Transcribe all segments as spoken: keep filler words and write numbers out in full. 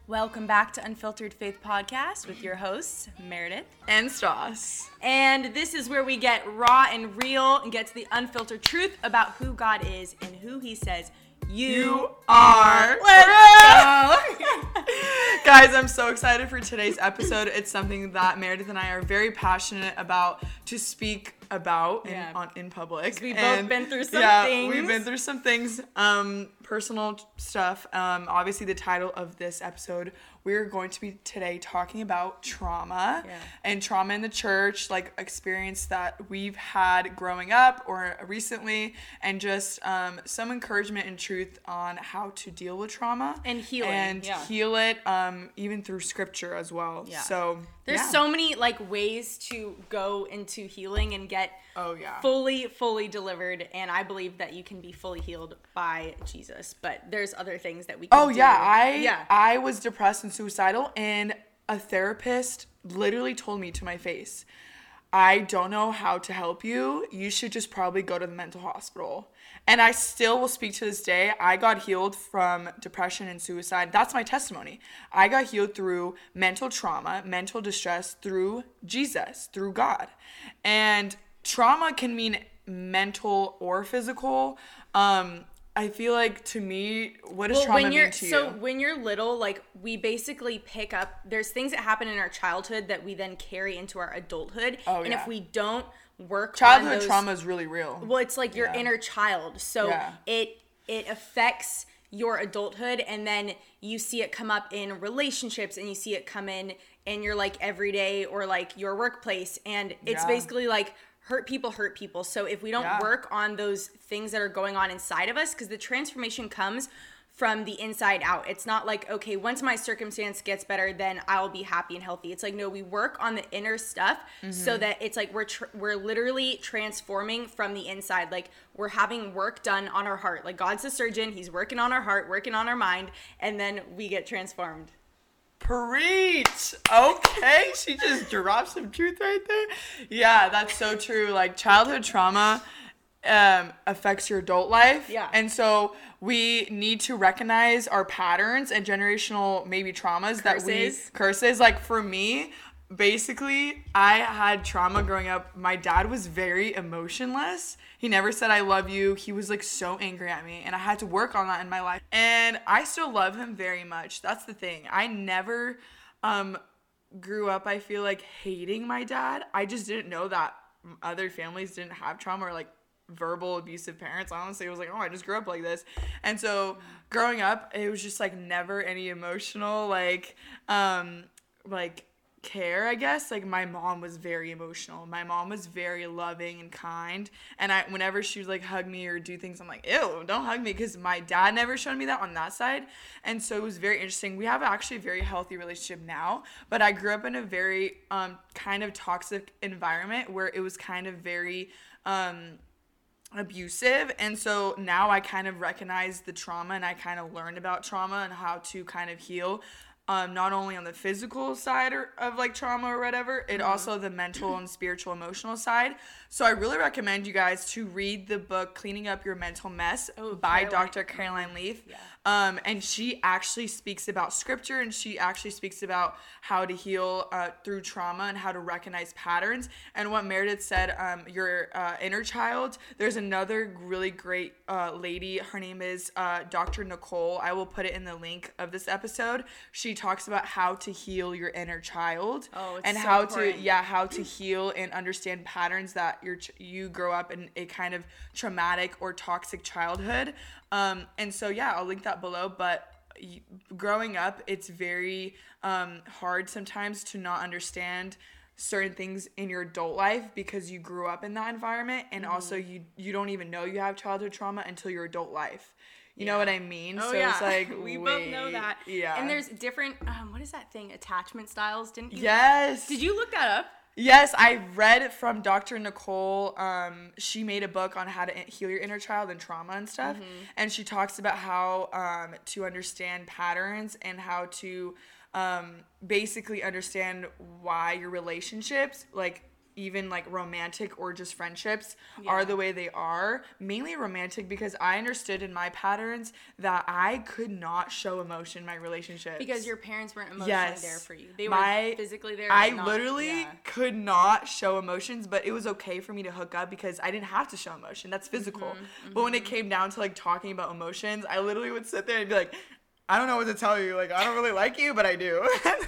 Welcome back to Unfiltered Faith Podcast with your hosts, Meredith and Stoss. And this is where we get raw and real and get to the unfiltered truth about who God is and who he says you, you are. Let's go. Guys, I'm so excited for today's episode. It's something that Meredith and I are very passionate about to speak about in, Yeah. on, in public. We've And, both been through some yeah, things. we've been through some things, um, personal stuff. Um, obviously, the title of this episode, we're going to be today talking about trauma Yeah. and trauma in the church, like experience that we've had growing up or recently, and just um, some encouragement and truth on how to deal with trauma And healing, and yeah. heal it, um, even through scripture as well. Yeah. So There's yeah. so many like ways to go into healing and get Oh yeah. fully, fully delivered. And I believe that you can be fully healed by Jesus. But there's other things that we can Oh do. yeah, I yeah. I was depressed and suicidal, and a therapist literally told me to my face, I don't know how to help you. You should just probably go to the mental hospital. And I still will speak to this day. I got healed from depression and suicide. That's my testimony. I got healed through mental trauma, mental distress, through Jesus, through God. And trauma can mean mental or physical. Um, I feel like, to me, what does Well, trauma when you're mean to so you? when you're little, like we basically pick up. There's things that happen in our childhood that we then carry into our adulthood. Oh, and yeah. if we don't work Childhood on those, trauma is really real. well, it's like your Yeah. inner child. So Yeah. it it affects your adulthood, and then you see it come up in relationships, and you see it come in in your like everyday or like your workplace, and it's Yeah. basically like hurt people hurt people. So if we don't Yeah. work on those things that are going on inside of us, because the transformation comes from the inside out. It's not like, okay, once my circumstance gets better, then I'll be happy and healthy. It's like, no, we work on the inner stuff so that it's like we're tr- we're literally transforming from the inside. Like we're having work done on our heart. Like God's a surgeon. He's working on our heart, working on our mind, and then we get transformed. Preach. Okay, she just dropped some truth right there. Yeah, that's so true. Like childhood trauma um, affects your adult life. Yeah. And so we need to recognize our patterns and generational maybe traumas that we Curses. curses. Like for me, basically, I had trauma growing up. My dad was very emotionless. He never said I love you. He was like so angry at me, and I had to work on that in my life. And I still love him very much. That's the thing. I never um grew up, I feel like, hating my dad. I just didn't know that other families didn't have trauma or like verbal abusive parents. Honestly, it was like, oh, I just grew up like this. And so growing up, it was just like never any emotional like um like care, I guess. Like my mom was very emotional. My mom was very loving and kind, and I whenever she would like hug me or do things, I'm like, ew, don't hug me, because my dad never showed me that on that side. And so it was very interesting. We have actually a very healthy relationship now, but I grew up in a very um kind of toxic environment where it was kind of very um abusive. And so now I kind of recognize the trauma, and I kind of learned about trauma and how to kind of heal, um, not only on the physical side or, of like trauma or whatever, it Mm-hmm. also the mental and spiritual emotional side. So I really recommend you guys to read the book Cleaning Up Your Mental Mess Oh, by Caroline. Doctor Caroline Leaf. Yeah. Um, and she actually speaks about scripture, and she actually speaks about how to heal uh, through trauma and how to recognize patterns. And what Meredith said, um, your uh, inner child, there's another really great uh, lady. Her name is uh, Doctor Nicole. I will put it in the link of this episode. She talks about how to heal your inner child. Oh, it's and so how important. to, yeah, how to heal and understand patterns that you're, you grow up in a kind of traumatic or toxic childhood. Um, and so, yeah, I'll link that below. But y- growing up, it's very um, hard sometimes to not understand certain things in your adult life because you grew up in that environment. And Mm-hmm. also you, you don't even know you have childhood trauma until your adult life. You Yeah. know what I mean? Oh so yeah, it's like, we wait, both know that. Yeah. And there's different. Um, what is that thing? Attachment styles. Didn't you? Yes. Did you look that up? Yes, I read it from Doctor Nicole. Um, she made a book on how to heal your inner child and trauma and stuff. Mm-hmm. And she talks about how um, to understand patterns and how to um, basically understand why your relationships, like even like romantic or just friendships Yeah. are the way they are, mainly romantic, because I understood in my patterns that I could not show emotion in my relationships. Because your parents weren't emotionally Yes. there for you. They My- were physically there. I but not, literally yeah. could not show emotions, but it was okay for me to hook up because I didn't have to show emotion. That's physical. Mm-hmm, But when it came down to like talking about emotions, I literally would sit there and be like, I don't know what to tell you. Like, I don't really like you, but I do.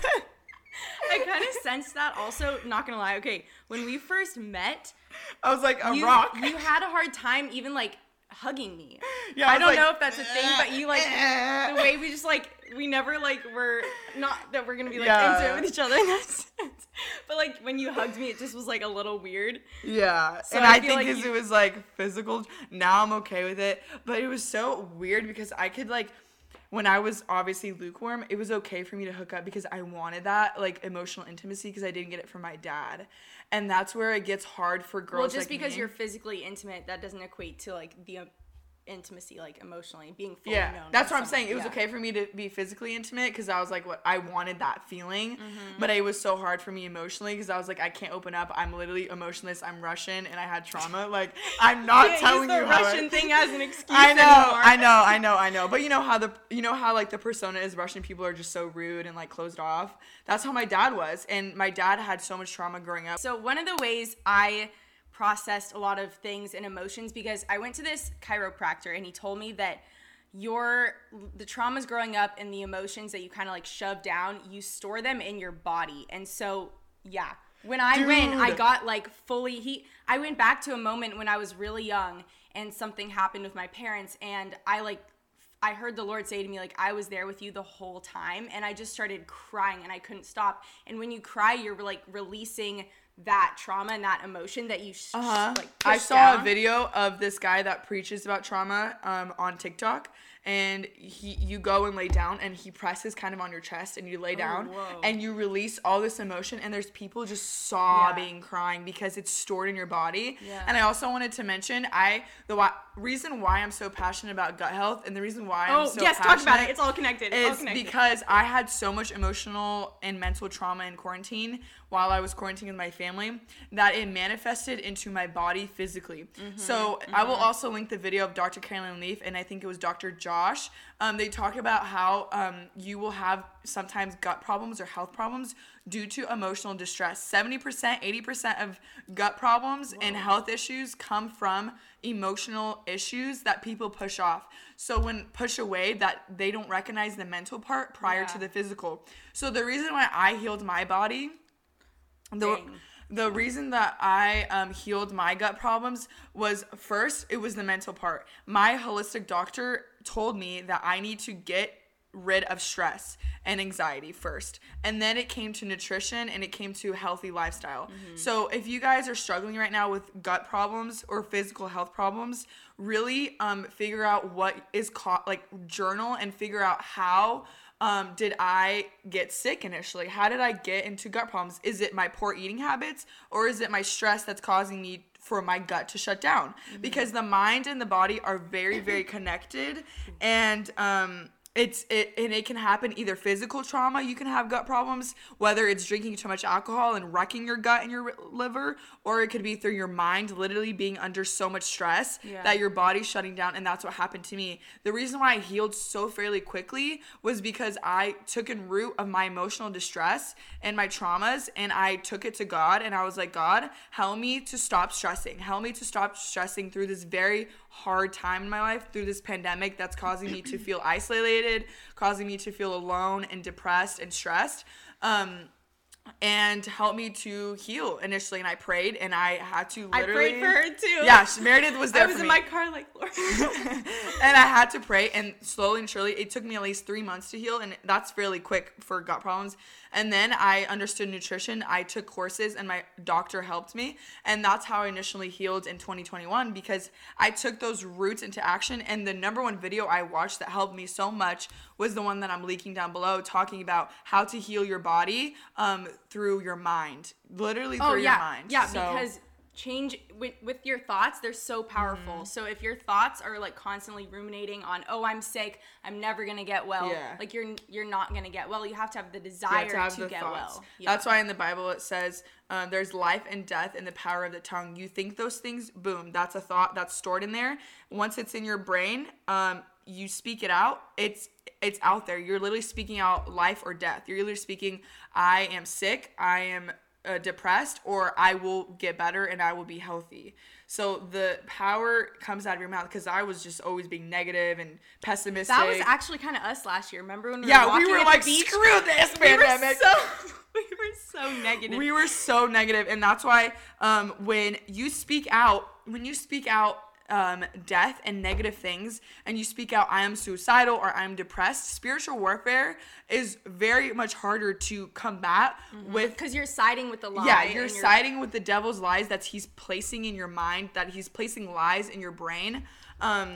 I kind of sensed that also, not gonna lie. Okay, when we first met, I was like a you, rock. you had a hard time even like hugging me. Yeah, I, was don't like, know if that's a thing, but you like "Eh." the way we just like we never like were not that we're gonna be like Yeah. into it with each other in that sense. But like when you hugged me, it just was like a little weird. Yeah, So and I I, feel think like because you- it was like physical, now I'm okay with it. But it was so weird because I could like, when I was obviously lukewarm, it was okay for me to hook up because I wanted that like emotional intimacy because I didn't get it from my dad, and that's where it gets hard for girls. Well, just like because me. you're physically intimate, that doesn't equate to like the um, intimacy, like emotionally being fully Yeah, known. that's by what I'm saying. It someone. was Yeah. okay for me to be physically intimate because I was like, what I wanted that feeling, Mm-hmm. but it was so hard for me emotionally because I was like, I can't open up. I'm literally emotionless. I'm Russian and I had trauma. Like, I'm not Can't telling use the you how Russian I- thing as an excuse I know, anymore. I know, I know, I know. But you know how the you know how like the persona is Russian people are just so rude and like closed off. That's how my dad was, and my dad had so much trauma growing up. So one of the ways I processed a lot of things and emotions, because I went to this chiropractor and he told me that your the traumas growing up and the emotions that you kind of like shove down, you store them in your body. And so yeah, when I went, I Dude. got like fully he I went back to a moment when I was really young and something happened with my parents, and I like I heard the Lord say to me, like, I was there with you the whole time, and I just started crying and I couldn't stop. And when you cry, you're like releasing that trauma and that emotion that you sh- Uh-huh. like I push saw down. a video of this guy that preaches about trauma um, on TikTok, and he you go and lay down, and he presses kind of on your chest, and you lay down, whoa. and you release all this emotion, and there's people just sobbing, crying because it's stored in your body. Yeah. And I also wanted to mention, I the why, reason why I'm so passionate about gut health, and the reason why I'm Oh, so yes, passionate talk about it. It's all connected. It's all is connected. because I had so much emotional and mental trauma in quarantine while I was quarantining with my family that it manifested into my body physically. Mm-hmm, So I will also link the video of Doctor Carolyn Leaf and I think it was Doctor Josh. Um, they talk about how um, you will have sometimes gut problems or health problems due to emotional distress. seventy percent, eighty percent of gut problems and health issues come from emotional issues that people push off. So when push away, that they don't recognize the mental part prior Yeah. to the physical. So the reason why I healed my body, the Dang. the reason that I um, healed my gut problems was, first, it was the mental part. My holistic doctor told me that I need to get rid of stress and anxiety first, and then it came to nutrition and it came to healthy lifestyle. Mm-hmm. So if you guys are struggling right now with gut problems or physical health problems, really um, figure out what is caught, like journal and figure out how Um, did I get sick initially? How did I get into gut problems? Is it my poor eating habits, or is it my stress that's causing me for my gut to shut down? Mm-hmm. Because the mind and the body are very, very connected, and um, it's it and it can happen either physical trauma. You can have gut problems, whether it's drinking too much alcohol and wrecking your gut and your liver, or it could be through your mind literally being under so much stress Yeah. that your body's shutting down, and that's what happened to me. The reason why I healed so fairly quickly was because I took in root of my emotional distress and my traumas, and I took it to God, and I was like, God, help me to stop stressing. Help me to stop stressing through this very hard time in my life, through this pandemic that's causing me to feel isolated, causing me to feel alone and depressed and stressed. Um, and help me to heal initially. And I prayed, and I had to I literally. prayed for her too. Yeah, she- Meredith was there I was for in me. my car like, Lord. And I had to pray, and slowly and surely, it took me at least three months to heal, and that's fairly quick for gut problems. And then I understood nutrition. I took courses, and my doctor helped me, and that's how I initially healed in twenty twenty-one, because I took those roots into action. And the number one video I watched that helped me so much was the one that I'm linking down below, talking about how to heal your body um, through your mind, literally through Oh yeah, your mind. yeah. So- Because change with, with your thoughts. They're so powerful. Mm-hmm. So if your thoughts are like constantly ruminating on, oh, I'm sick, I'm never gonna get well, yeah. like you're you're not gonna get well. You have to have the desire to, have to get thoughts. well. Yeah. That's why in the Bible it says uh, there's life and death in the power of the tongue. You think those things, boom, that's a thought that's stored in there. Once it's in your brain, um, you speak it out. It's it's out there. You're literally speaking out life or death. You're literally speaking, I am sick, I am Uh, depressed, or I will get better and I will be healthy. So the power comes out of your mouth, because I was just always being negative and pessimistic. That was actually kind of us last year. Remember when we yeah, were walking we were at like, the beach? Screw this pandemic. We were, so, we were so negative. We were so negative, and that's why um, when you speak out, when you speak out Um, death and negative things, and you speak out, I am suicidal or I'm depressed, spiritual warfare is very much harder to combat mm-hmm. with, because you're siding with the lie. Yeah, you're, you're siding with the devil's lies that he's placing in your mind, that he's placing lies in your brain. Um,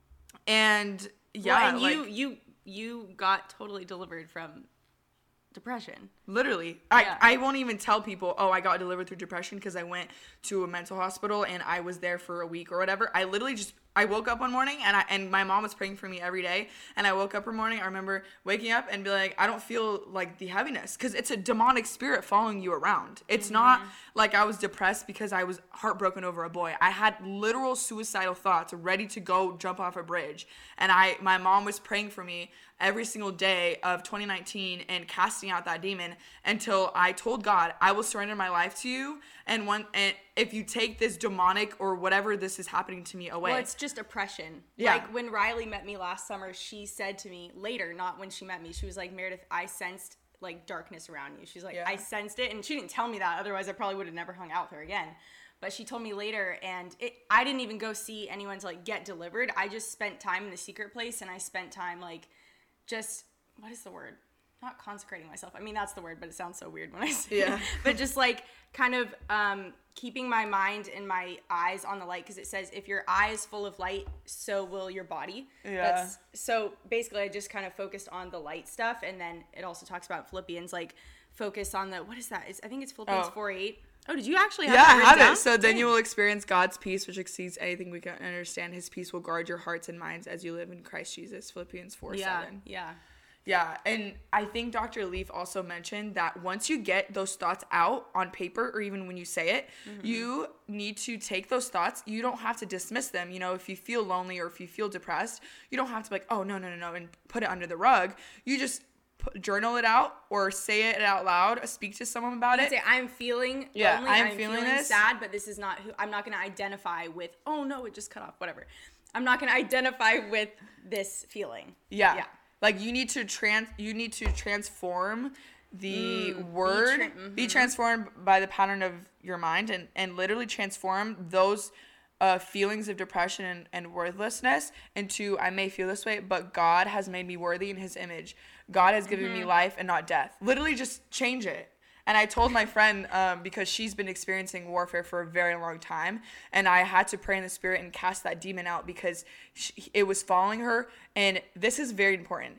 and yeah, well, and like, you you you got totally delivered from depression. Literally. Yeah. I, I won't even tell people, oh, I got delivered through depression, because I went to a mental hospital and I was there for a week or whatever. I literally just, I woke up one morning and I and my mom was praying for me every day. And I woke up one morning, I remember waking up and be like, I don't feel like the heaviness, because it's a demonic spirit following you around. It's mm-hmm. not like I was depressed because I was heartbroken over a boy. I had literal suicidal thoughts, ready to go jump off a bridge. And I, my mom was praying for me every single day of twenty nineteen and casting out that demon, until I told God, I will surrender my life to you. And one, and if you take this demonic or whatever this is happening to me away. Well, it's just oppression. Yeah. Like when Riley met me last summer, she said to me later, not when she met me, she was like, Meredith, I sensed like darkness around you. She's like, yeah. I sensed it. And she didn't tell me that. Otherwise I probably would have never hung out with her again. But she told me later, and it, I didn't even go see anyone to like get delivered. I just spent time in the secret place, and I spent time like just, what is the word? Not consecrating myself. I mean, that's the word, but it sounds so weird when I say yeah. it. But just like kind of um, keeping my mind and my eyes on the light, because it says if your eye is full of light, so will your body. Yeah. That's, so basically, I just kind of focused on the light stuff, and then it also talks about Philippians, like focus on the, what is that? It's, I think it's Philippians oh. four eight. Oh, did you actually have yeah, that? Yeah, I have down? it. So then you will experience God's peace, which exceeds anything we can understand. His peace will guard your hearts and minds as you live in Christ Jesus. Philippians four yeah, seven. Yeah. Yeah, and I think Doctor Leaf also mentioned that once you get those thoughts out on paper, or even when you say it, mm-hmm. you need to take those thoughts. You don't have to dismiss them. You know, if you feel lonely or if you feel depressed, you don't have to be like, oh, no, no, no, no, and put it under the rug. You just put, journal it out or say it out loud, speak to someone about you it. Say, I'm feeling yeah, lonely, I'm, I'm feeling, feeling this. sad, but this is not who, I'm not going to identify with, oh, no, it just cut off, whatever. I'm not going to identify with this feeling. Yeah. Yeah. Like you need to trans, you need to transform the mm, word, be, tra- mm-hmm. be transformed by the pattern of your mind, and, and literally transform those uh, feelings of depression and, and worthlessness into, I may feel this way, but God has made me worthy in his image. God has given mm-hmm. me life and not death. Literally just change it. And I told my friend, um, because she's been experiencing warfare for a very long time, and I had to pray in the spirit and cast that demon out because she, it was following her. And this is very important.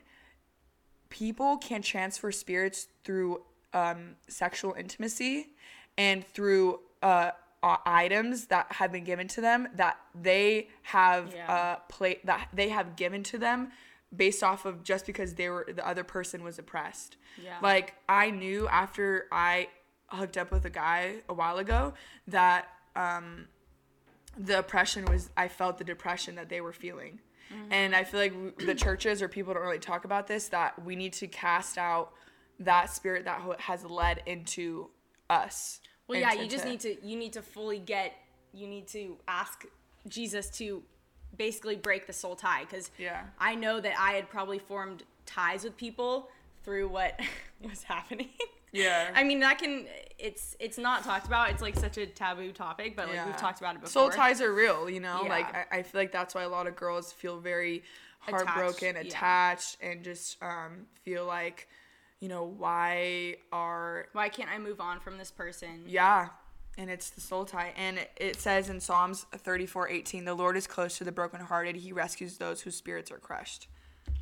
People can transfer spirits through um, sexual intimacy and through uh, uh, items that have been given to them that they have yeah. uh, play that they have given to them based off of just because they were the other person was oppressed. Yeah. Like I knew after I hooked up with a guy a while ago that um, the oppression was, I felt the depression that they were feeling. Mm-hmm. And I feel like we, the churches or people don't really talk about this, that we need to cast out that spirit that has led into us. Well, yeah, you just need to, you need to fully get, you need to ask Jesus to basically break the soul tie, because yeah. I know that I had probably formed ties with people through what was happening. Yeah. I mean, that can, it's it's not talked about. It's like such a taboo topic, but like yeah. we've talked about it before. Soul ties are real, you know? Yeah. Like I, I feel like that's why a lot of girls feel very heartbroken, attached, attached yeah. and just um, feel like, you know, why are... Why can't I move on from this person? Yeah. And it's the soul tie. And it says in Psalms thirty-four eighteen, the Lord is close to the brokenhearted. He rescues those whose spirits are crushed.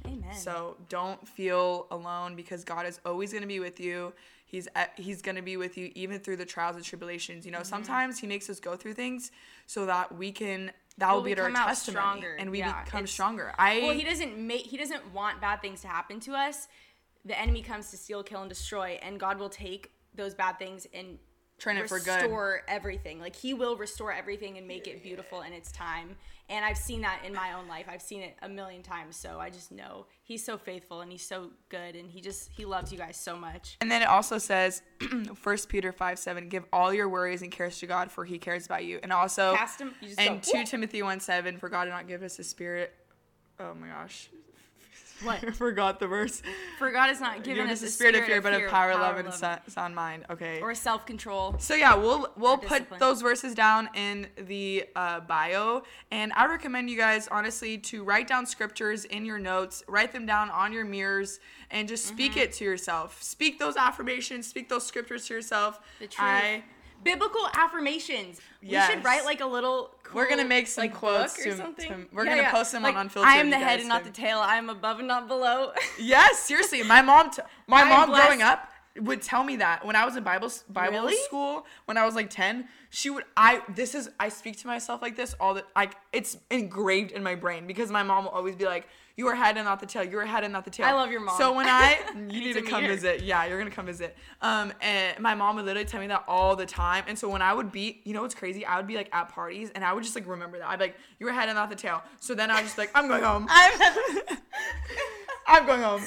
Amen. So don't feel alone, because God is always going to be with you. He's at, he's going to be with you even through the trials and tribulations. You know, mm-hmm. sometimes he makes us go through things so that we can, that well, will be our testimony stronger. And we yeah, become stronger. I Well, he doesn't make, he doesn't want bad things to happen to us. The enemy comes to steal, kill, and destroy, and God will take those bad things and turn it for good. Restore everything. Like, he will restore everything and make it beautiful in its time. And I've seen that in my own life. I've seen it a million times. So I just know he's so faithful and he's so good, and he just, he loves you guys so much. And then it also says, First Peter five seven, give all your worries and cares to God, for he cares about you. And also, Cast him, you just and go, two Timothy one seven, for God did not give us a spirit. Oh my gosh. What? I forgot the verse. For God has not given us a spirit, spirit of fear, but of power, power love, and so- sound mind. Okay. Or self-control. So yeah, we'll we'll put those verses down in the uh, bio, and I recommend you guys honestly to write down scriptures in your notes, write them down on your mirrors, and just speak mm-hmm. it to yourself. Speak those affirmations, speak those scriptures to yourself. The truth. I, Biblical affirmations. Yes. We should write like a little cool, we're gonna make some like, quotes book or to, something. to we're yeah, gonna yeah. post them like, on Unfiltered. I am the head and not the tail. I am above and not below. Yes, seriously. My mom t- my I'm mom blessed. growing up would tell me that when I was in Bible Bible really? school when I was like ten. She would I this is I speak to myself like this all the like it's engraved in my brain, because my mom will always be like, you are head and not the tail. You are head and not the tail. I love your mom. So when I you need, need to, to come visit. Yeah, you're gonna come visit. Um, and my mom would literally tell me that all the time. And so when I would be, you know what's crazy? I would be like at parties, and I would just like remember that. I'd be like, you are head and not the tail. So then I was just like, I'm going home. I'm I'm going home.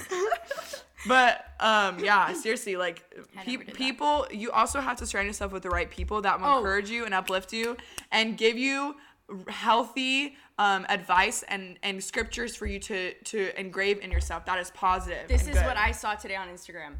But um, yeah, seriously, like pe- people, you also have to surround yourself with the right people that will oh. encourage you and uplift you and give you healthy um, advice and, and scriptures for you to, to engrave in yourself. That is positive. This is good. what I saw today on Instagram.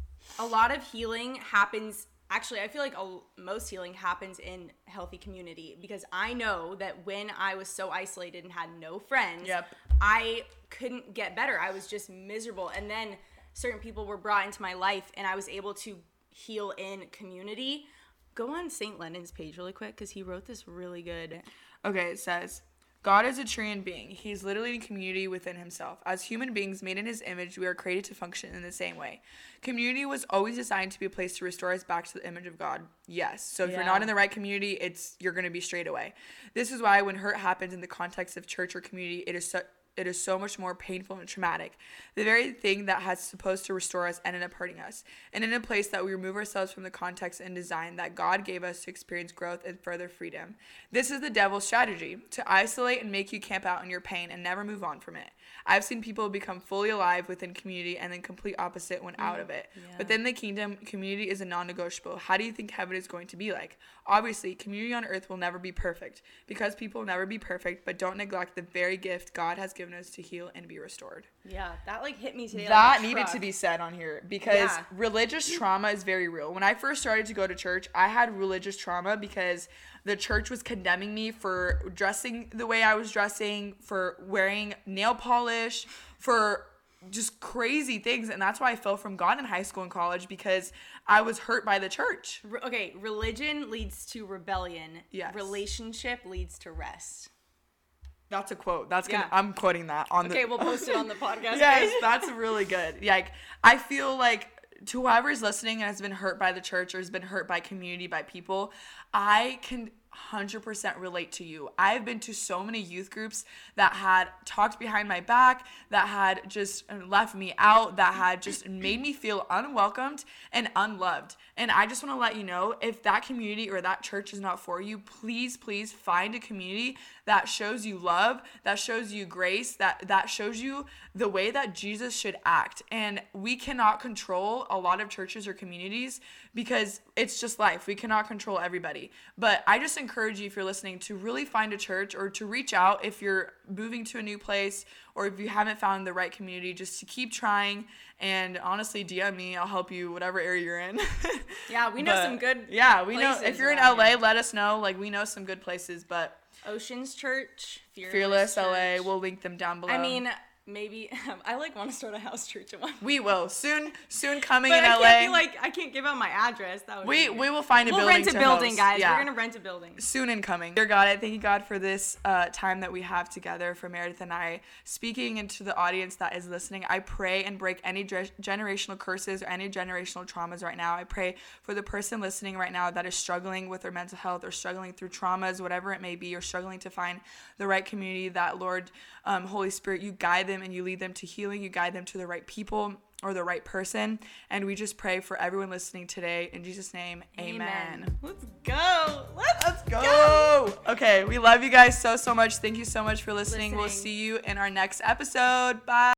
A lot of healing happens, actually, I feel like a, most healing happens in healthy community, because I know that when I was so isolated and had no friends, yep. I couldn't get better. I was just miserable. And then certain people were brought into my life, and I was able to heal in community. Go on Saint Lenin's page really quick, because he wrote this really good. Okay, it says, God is a Triune being. He is literally in community within himself. As human beings made in his image, we are created to function in the same way. Community was always designed to be a place to restore us back to the image of God. Yes. So if yeah. you're not in the right community, it's you're going to be straight away. This is why when hurt happens in the context of church or community, it is so it is so much more painful and traumatic. The very thing that has supposed to restore us ended up hurting us. And in a place that we remove ourselves from the context and design that God gave us to experience growth and further freedom. This is the devil's strategy, to isolate and make you camp out in your pain and never move on from it. I've seen people become fully alive within community and then complete opposite when mm, out of it. Yeah. Within the kingdom, community is a non-negotiable. How do you think heaven is going to be like? Obviously, community on earth will never be perfect, because people will never be perfect, but don't neglect the very gift God has given us to heal and be restored. Yeah, that like hit me today. That like needed to be said on here, because yeah. religious trauma is very real. When I first started to go to church, I had religious trauma because the church was condemning me for dressing the way I was dressing, for wearing nail polish, for just crazy things. And that's why I fell from God in high school and college, because I was hurt by the church. Re- okay, religion leads to rebellion. Yes. Relationship leads to rest. That's a quote. That's gonna. Yeah. I'm quoting that on okay, the. Okay, we'll post it on the podcast. Yes, that's really good. Like, I feel like to whoever's listening and has been hurt by the church or has been hurt by community, by people, I can one hundred percent relate to you. I've been to so many youth groups that had talked behind my back, that had just left me out, that had just made me feel unwelcomed and unloved. And I just want to let you know, if that community or that church is not for you, please, please find a community that shows you love, that shows you grace, that, that shows you the way that Jesus should act. And we cannot control a lot of churches or communities, because it's just life. We cannot control everybody. But I just encourage you, if you're listening, to really find a church, or to reach out if you're moving to a new place, or if you haven't found the right community, just to keep trying. And honestly, D M me. I'll help you whatever area you're in. Yeah, we know but, some good Yeah, we know. If you're in L A, here. Let us know. Like, we know some good places, but Oceans Church, Fearless, Fearless Church. L A. We'll link them down below. I mean, maybe I like want to start a house church in one. We will soon. Soon coming But in I L A. can't be like I can't give out my address. That would we be we will find a we'll building. rent a to building, host. guys. Yeah. We're gonna rent a building. Soon incoming. Dear God, I thank you, God, for this uh, time that we have together, for Meredith and I, speaking into the audience that is listening. I pray and break any ge- generational curses or any generational traumas right now. I pray for the person listening right now that is struggling with their mental health or struggling through traumas, whatever it may be, or struggling to find the right community, that, Lord, um, Holy Spirit, you guide them and you lead them to healing. You guide them to the right people or the right person. And we just pray for everyone listening today. In Jesus' name, amen. Amen. Let's go. Let's, Let's go. go. Okay, we love you guys so, so much. Thank you so much for listening. listening. We'll see you in our next episode. Bye.